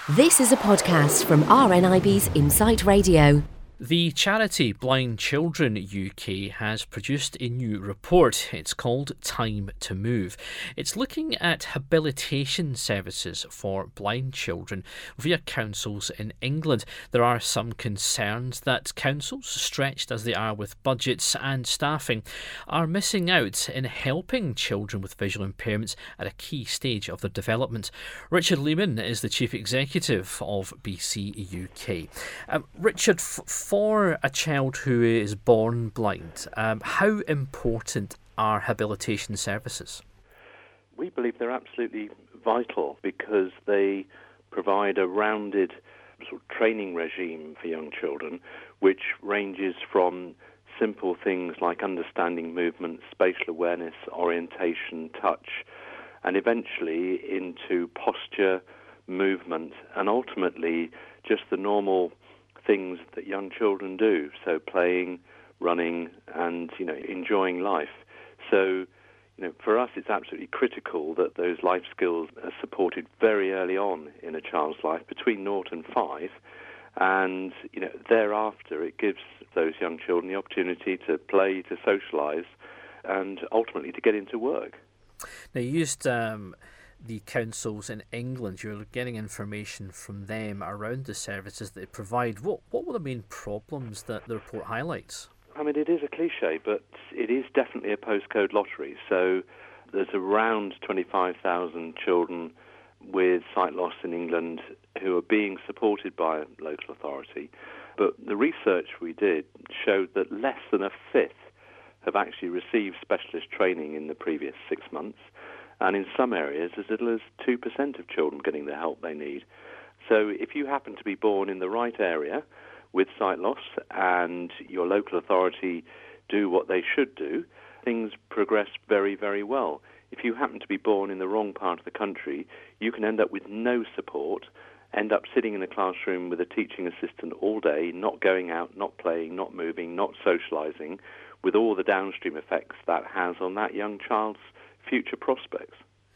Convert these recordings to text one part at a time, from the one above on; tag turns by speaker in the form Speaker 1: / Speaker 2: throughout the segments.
Speaker 1: This is a podcast from RNIB's Insight Radio.
Speaker 2: The charity Blind Children UK has produced a new report. It's called Time to Move. It's looking at habilitation services for blind children via councils in England. There are some concerns that councils, stretched as they are with budgets and staffing, are missing out in helping children with visual impairments at a key stage of their development. Richard Lehman is the Chief Executive of BC UK. Richard, for a child who is born blind, how important are habilitation services?
Speaker 3: We believe they're absolutely vital because they provide a rounded sort of training regime for young children, which ranges from simple things like understanding movement, spatial awareness, orientation, touch, and eventually into posture, movement, and ultimately just the normal things that young children do, so playing, running, and enjoying life. So for us it's absolutely critical that those life skills are supported very early on in a child's life, between 0 and 5, and thereafter it gives those young children the opportunity to play, to socialise, and ultimately to get into work.
Speaker 2: Now, you used the councils in England. You're getting information from them around the services that they provide. What were the main problems that the report highlights?
Speaker 3: I mean, it is a cliche, but it is definitely a postcode lottery. So there's around 25,000 children with sight loss in England who are being supported by a local authority. But the research we did showed that less than a fifth have actually received specialist training in the previous 6 months. And in some areas, as little as 2% of children getting the help they need. So if you happen to be born in the right area with sight loss and your local authority do what they should do, things progress very, very well. If you happen to be born in the wrong part of the country, you can end up with no support, end up sitting in a classroom with a teaching assistant all day, not going out, not playing, not moving, not socialising, with all the downstream effects that has on that young child's future prospects.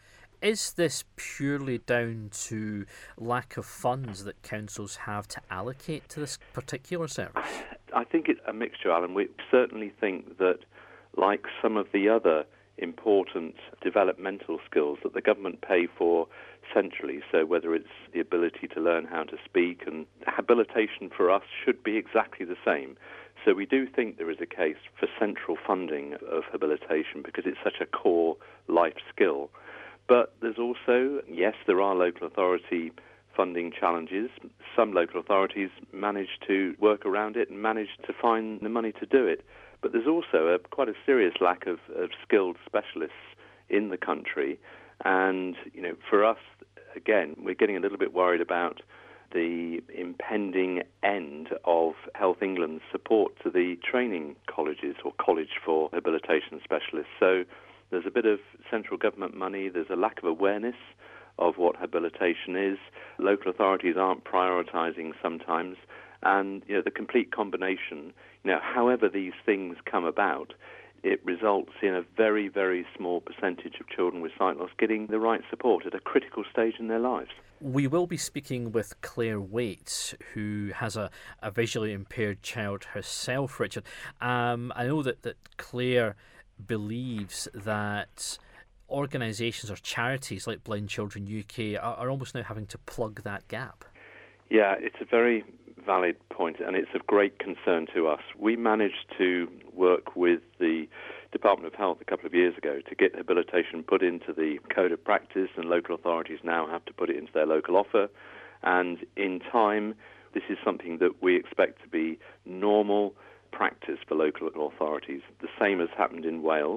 Speaker 2: Is this purely down to lack of funds that councils have to allocate to this particular service?
Speaker 3: I think it's a mixture, Alan. We certainly think that, like some of the other important developmental skills that the government pay for centrally, so whether it's the ability to learn how to speak, and habilitation for us should be exactly the same. So we do think there is a case for central funding of habilitation because it's such a core life skill. But there's also, yes, there are local authority funding challenges. Some local authorities manage to work around it and manage to find the money to do it. But there's also quite a serious lack of skilled specialists in the country. And, for us, again, we're getting a little bit worried about the impending end of Health England's support to the training colleges or college for habilitation specialists. So there's a bit of central government money, there's a lack of awareness of what habilitation is, local authorities aren't prioritising sometimes, and the complete combination, however these things come about, it results in a very, very small percentage of children with sight loss getting the right support at a critical stage in their lives.
Speaker 2: We will be speaking with Claire Waite, who has a visually impaired child herself, Richard. I know that Claire believes that organisations or charities like Blind Children UK are almost now having to plug that gap.
Speaker 3: Yeah, it's a very valid point, and it's of great concern to us. We managed to work with the Department of Health a couple of years ago to get habilitation put into the Code of Practice, and local authorities now have to put it into their local offer. And in time, this is something that we expect to be normal practice for local authorities. The same has happened in Wales,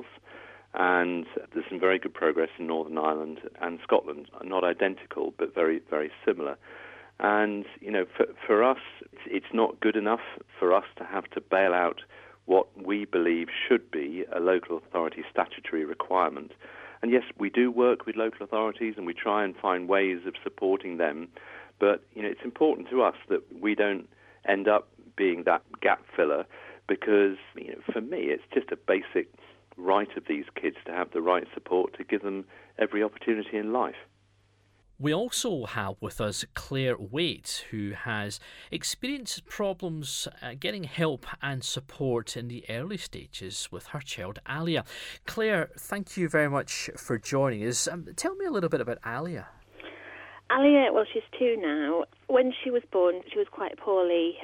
Speaker 3: and there's some very good progress in Northern Ireland and Scotland. Not identical, but very, very similar. And, for us, it's not good enough for us to have to bail out what we believe should be a local authority statutory requirement. And yes, we do work with local authorities and we try and find ways of supporting them. But, it's important to us that we don't end up being that gap filler because, for me, it's just a basic right of these kids to have the right support to give them every opportunity in life.
Speaker 2: We also have with us Claire Waite, who has experienced problems getting help and support in the early stages with her child Alia. Claire, thank you very much for joining us. Tell me a little bit about Alia.
Speaker 4: Alia, well, she's 2 now. When she was born, she was quite poorly.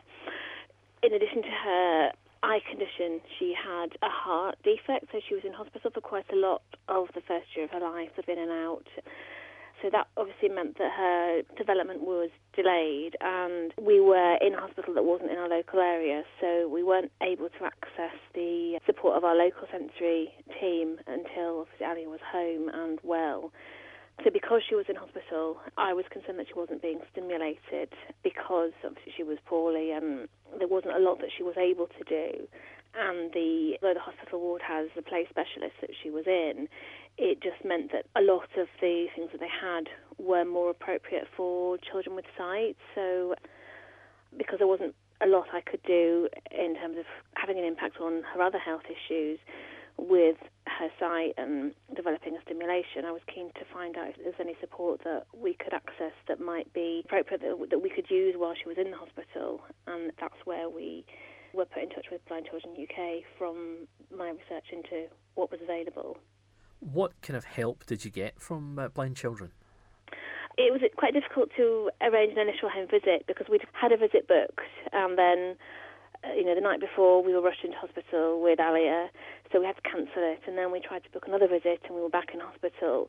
Speaker 4: In addition to her eye condition, she had a heart defect, so she was in hospital for quite a lot of the first year of her life, sort of in and out. So that obviously meant that her development was delayed, and we were in a hospital that wasn't in our local area, so we weren't able to access the support of our local sensory team until obviously Alia was home and well. So because she was in hospital, I was concerned that she wasn't being stimulated because obviously she was poorly and there wasn't a lot that she was able to do. And though the hospital ward has the play specialist that she was in, it just meant that a lot of the things that they had were more appropriate for children with sight. So because there wasn't a lot I could do in terms of having an impact on her other health issues with her sight and developing a stimulation, I was keen to find out if there's any support that we could access that might be appropriate, that we could use while she was in the hospital. And that's where we were put in touch with Blind Children UK from my research into what was available.
Speaker 2: What kind of help did you get from Blind Children?
Speaker 4: It was quite difficult to arrange an initial home visit because we'd had a visit booked, and then the night before we were rushed into hospital with Alia, so we had to cancel it, and then we tried to book another visit and we were back in hospital.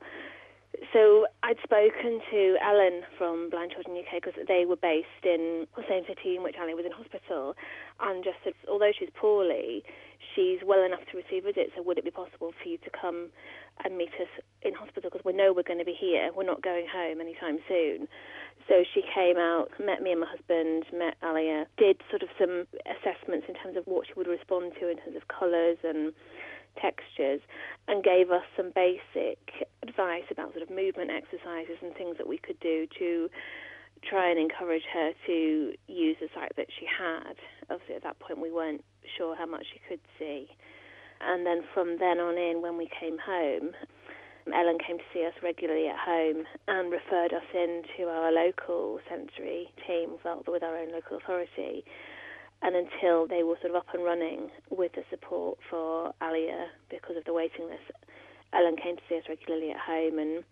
Speaker 4: So I'd spoken to Ellen from Blind Children UK because they were based in the same city in which Alia was in hospital, and just said, although she's poorly, she's well enough to receive visits, so would it be possible for you to come and meet us in hospital, because we know we're going to be here, we're not going home anytime soon. So she came out, met me and my husband, met Alia, did sort of some assessments in terms of what she would respond to in terms of colours and textures, and gave us some basic advice about sort of movement exercises and things that we could do to try and encourage her to use the sight that she had. Obviously at that point we weren't sure how much she could see. And then from then on in, when we came home, Ellen came to see us regularly at home and referred us into our local sensory team with our own local authority. And until they were sort of up and running with the support for Alia because of the waiting list, Ellen came to see us regularly at home and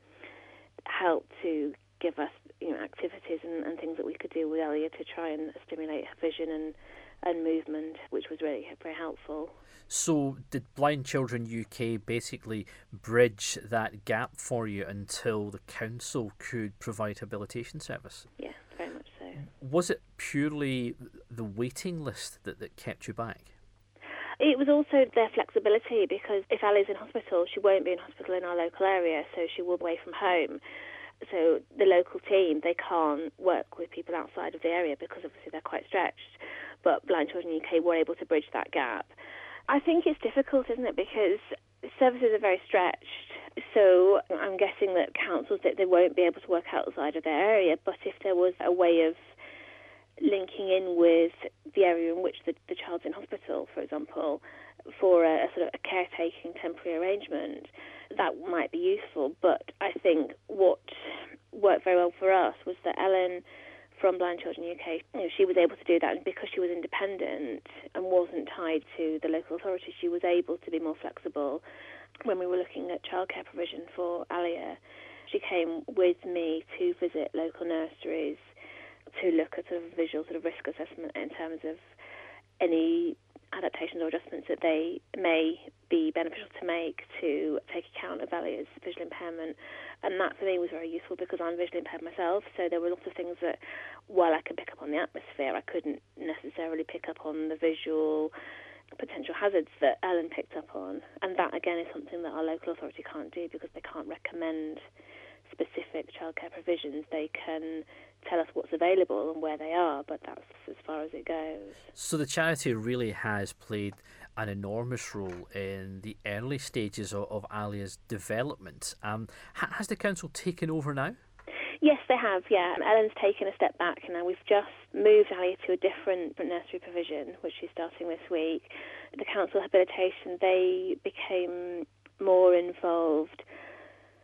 Speaker 4: helped to give us activities and things that we could do with Alia to try and stimulate her vision and movement, which was really very helpful.
Speaker 2: So did Blind Children UK basically bridge that gap for you until the council could provide habilitation service?
Speaker 4: Yeah, very much so.
Speaker 2: Was it purely the waiting list that kept you back?
Speaker 4: It was also their flexibility, because if Ali's in hospital, she won't be in hospital in our local area, so she will be away from home. So the local team, they can't work with people outside of the area because obviously they're quite stretched. But Blind Children UK were able to bridge that gap. I think it's difficult, isn't it, because services are very stretched. So I'm guessing that councils, that they won't be able to work outside of their area. But if there was a way of linking in with the area in which the child's in hospital, for example, for a sort of a caretaking temporary arrangement, that might be useful. But I think what worked very well for us was that Ellen from Blind Children UK, she was able to do that, and because she was independent and wasn't tied to the local authority, she was able to be more flexible. When we were looking at childcare provision for Alia, she came with me to visit local nurseries to look at sort of visual sort of risk assessment in terms of any adaptations or adjustments that they may be beneficial to make to take account of Alia's visual impairment. And that for me was very useful because I'm visually impaired myself, so there were lots of things that, while I could pick up on the atmosphere, I couldn't necessarily pick up on the visual potential hazards that Ellen picked up on. And that again is something that our local authority can't do because they can't recommend specific childcare provisions. They can tell us what's available and where they are, but that's as far as it goes.
Speaker 2: So the charity really has played an enormous role in the early stages of Alia's development. Has the council taken over now?
Speaker 4: Yes, they have, yeah. Ellen's taken a step back now. We've just moved Alia to a different nursery provision, which she's starting this week. The council habilitation, they became more involved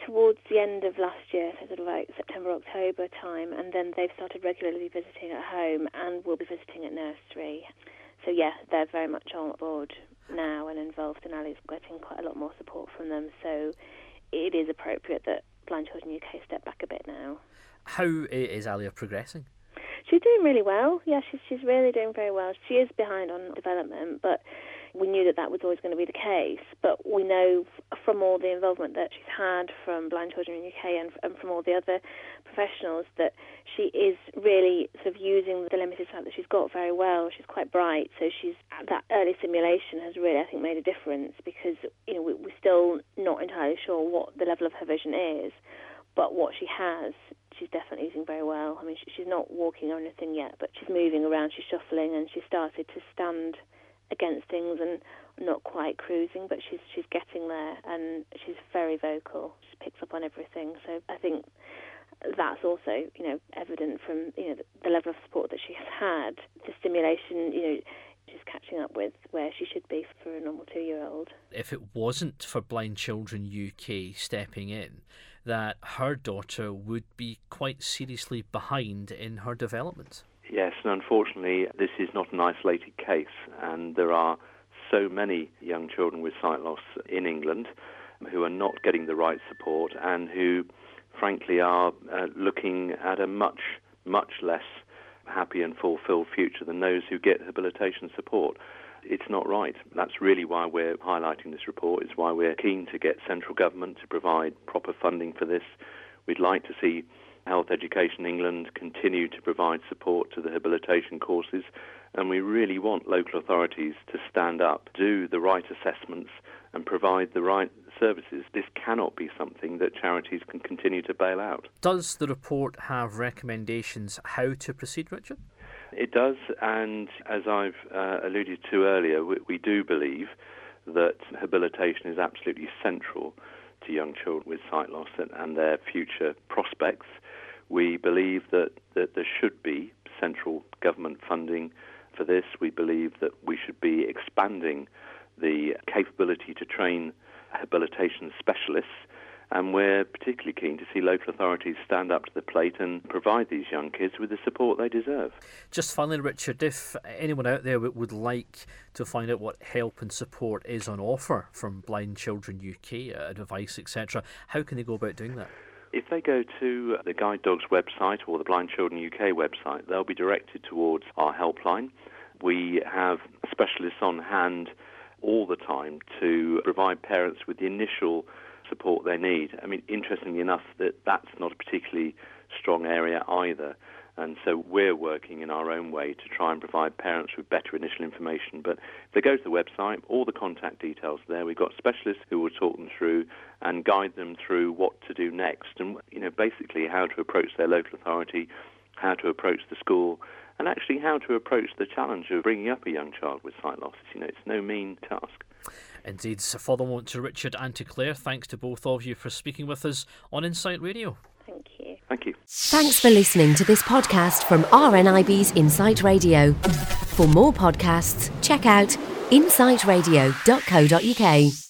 Speaker 4: towards the end of last year, so sort of like September, October time, and then they've started regularly visiting at home and will be visiting at nursery. So yeah, they're very much on board now and involved, and Ali's getting quite a lot more support from them. So it is appropriate that Blind Children UK step back a bit now.
Speaker 2: How is Alia progressing?
Speaker 4: She's doing really well. Yeah, she's really doing very well. She is behind on development, but we knew that was always going to be the case. But we know from all the involvement that she's had from Blind Children in UK and from all the other professionals that she is really sort of using the limited sight that she's got very well. She's quite bright, so that early simulation has really, I think, made a difference because we're still not entirely sure what the level of her vision is, but what she has, she's definitely using very well. I mean, she's not walking or anything yet, but she's moving around, she's shuffling, and she's started to stand against things and not quite cruising, but she's getting there, and she's very vocal. She picks up on everything. So I think that's also, evident from, the level of support that she has had. The stimulation, she's catching up with where she should be for a normal 2-year-old.
Speaker 2: If it wasn't for Blind Children UK stepping in, that her daughter would be quite seriously behind in her development.
Speaker 3: Yes, and unfortunately this is not an isolated case, and there are so many young children with sight loss in England who are not getting the right support and who frankly are looking at a much, much less happy and fulfilled future than those who get habilitation support. It's not right. That's really why we're highlighting this report. It's why we're keen to get central government to provide proper funding for this. We'd like to see Health Education England continue to provide support to the habilitation courses, and we really want local authorities to stand up, do the right assessments and provide the right services. This cannot be something that charities can continue to bail out.
Speaker 2: Does the report have recommendations how to proceed, Richard?
Speaker 3: It does, and as I've alluded to earlier, we do believe that habilitation is absolutely central to young children with sight loss and their future prospects. We believe that there should be central government funding for this. We believe that we should be expanding the capability to train habilitation specialists, and we're particularly keen to see local authorities stand up to the plate and provide these young kids with the support they deserve.
Speaker 2: Just finally, Richard, if anyone out there would like to find out what help and support is on offer from Blind Children UK, advice, etc., how can they go about doing that?
Speaker 3: If they go to the Guide Dogs website or the Blind Children UK website, they'll be directed towards our helpline. We have specialists on hand all the time to provide parents with the initial support they need. I mean, interestingly enough, that's not a particularly strong area either. And so we're working in our own way to try and provide parents with better initial information. But if they go to the website, all the contact details are there. We've got specialists who will talk them through and guide them through what to do next, and basically how to approach their local authority, how to approach the school, and actually how to approach the challenge of bringing up a young child with sight loss. It's no mean task.
Speaker 2: Indeed. For the moment, to Richard and to Claire, thanks to both of you for speaking with us on Insight Radio.
Speaker 4: Thank you.
Speaker 3: Thank you.
Speaker 1: Thanks for listening to this podcast from RNIB's Insight Radio. For more podcasts, check out insightradio.co.uk.